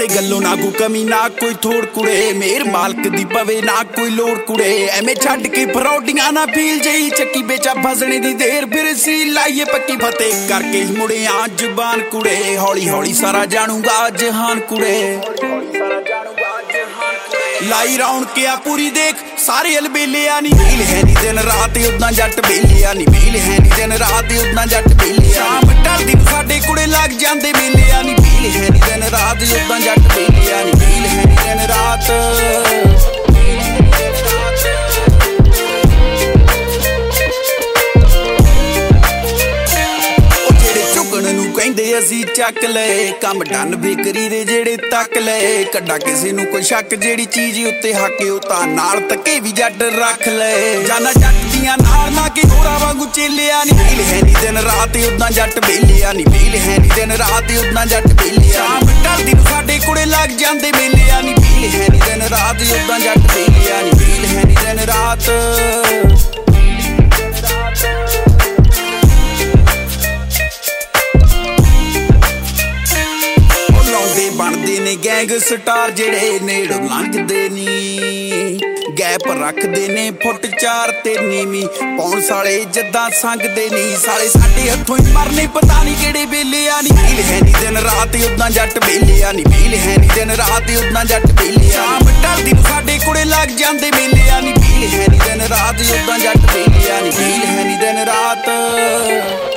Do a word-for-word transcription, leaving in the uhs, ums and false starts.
ਕਿਸੇ ਗੱਲੋਂ ਨਾ ਕੋਈ ਕਮੀ ਨਾ ਕੋਈ ਥੋੜ ਕੁੜੇ, ਮੇਰ ਮਾਲਕ ਦੀ ਪਵੇ ਨਾ ਕੋਈ ਲੋੜ ਕੁੜੇ। ਐਵੇਂ ਛੱਡ ਕੇ ਫਰੌਡੀਆਂ ਨਾ ਫੀਲ ਜਈ ਚੱਕੀ ਵੇਚਾ ਫਸਣੇ ਦੀ ਦੇਰ ਫਿਰ ਸੀ ਲਾਈਏ ਪੱਕੀ ਫਤਿਹ ਕਰਕੇ ਮੁੜਿਆ ਜ਼ੁਬਾਨ ਕੁੜੇ। ਹੌਲੀ ਹੌਲੀ ਸਾਰਾ ਜਾਣੂਗਾ ਜਹਾਨ ਕੁੜੇ, ਲਾਈ ਰੌਣਕਿਆ ਪੂਰੀ ਦੇਖ ਸਾਰੇ ਅਲਬੇਲਿਆ ਨੀ ਵੇਲ ਹੈ ਨੀ ਦਿਨ ਰਾਤ ਉਦਾਂ ਜੱਟ ਬੇਲਿਆ ਨੀ ਵੇਲ ਹੈ ਨੀ ਦਿਨ ਰਾਤ ਉਦਾਂ ਜੱਟ ਬੇਲਿਆ। ਸ਼ਾਮ ਢਲਦੀ ਨੂੰ ਸਾਡੇ ਕੁੜੇ ਲੱਗ ਜਾਂਦੇ ਮੇਲਿਆ ਨੀ ਵੇਲ ਹੈ ਨੀ ਦਿਨ ਰਾਤ ਉਦਾਂ ਜੱਟ ਬੇਲਿਆ ਨੀ ਵੇਲ ਹੈ ਨੀ ਦਿਨ ਰਾਤ। ਕਹਿੰਦੇ ਅਸੀਂ ਚੱਕ ਲਏ ਕੰਮ ਡਨ ਬੇਕਰੀ ਦੇ ਜਿਹੜੇ ਤੱਕ ਲਏ, ਕੱਢਾ ਕਿਸੇ ਨੂੰ ਕੋਈ ਸ਼ੱਕ ਜਿਹੜੀ ਚੀਜ਼ ਉੱਤੇ ਹੱਕ ਉਹ ਤਾਂ ਨਾਲ ਤੱਕੇ ਵੀ ਜੱਟ ਰੱਖ ਲਏ। ਜਾਨਾ ਜੱਟ ਦੀਆਂ ਨਾਲ ਨਾ ਕਿ ਹੋਰਾਂ ਵਾਂਗੂ ਚੇਲਿਆ ਨੀ ਵੇਲ ਹੈ ਨੀ ਦਿਨ ਰਾਤ ਉਦਾਂ ਜੱਟ ਬੇਲਿਆ ਨੀ ਵੇਲ ਹੈ ਨੀ ਦਿਨ ਰਾਤ ਉਦਾਂ ਜੱਟ ਬੇਲਿਆ। ਸ਼ਾਮ ਢਲਦੀ ਨੂੰ ਸਾਡੇ ਕੁੜੇ ਲੱਗ ਜਾਂਦੇ ਮੇਲਿਆ ਨੀ ਵੇਲ ਹੈ ਨੀ ਦਿਨ ਰਾਤ ਉਦਾਂ ਜੱਟ ਬੇਲਿਆ ਨੀ ਵੇਲ ਹੈ ਨੀ ਦਿਨ ਰਾਤ। ਬਣਦੇ ਨੇ ਗੈਂਗ ਸਟਾਰ ਜਿਹੜੇ ਨੇੜੋਂ ਲੰਘਦੇ ਨੀ, ਗੈਪ ਰੱਖਦੇ ਨੇ ਫੁੱਟ ਚਾਰ ਤੇ ਨੀਵੀਂ ਪੌਣ ਸਾਲੇ ਜੱਦਾਂ ਸੰਗਦੇ ਨੀ। ਸਾਲੇ ਸਾਡੇ ਹੱਥੋਂ ਹੀ ਮਰਨੇ ਪਤਾ ਨੀ ਕਿਹੜੇ ਵੇਲਿਆ ਨੀ ਵੇਲ ਹੈ ਨੀ ਦਿਨ ਰਾਤ ਉਦਾਂ ਜੱਟ ਬੇਲਿਆ ਨੀ ਵੇਲ ਹੈ ਨੀ ਦਿਨ ਰਾਤ ਉਦਾਂ ਜੱਟ ਬੇਲਿਆ। ਸ਼ਾਮ ਢਲਦੀ ਨੂੰ ਸਾਡੇ ਕੁੜੇ ਲੱਗ ਜਾਂਦੇ ਮੇਲਿਆ ਨੀ ਵੇਲ ਹੈ ਨੀ ਦਿਨ ਰਾਤ ਉਦਾਂ ਜੱਟ ਬੇਲਿਆ ਨੀ ਵੇਲ ਹੈ ਨੀ ਦਿਨ ਰਾਤ।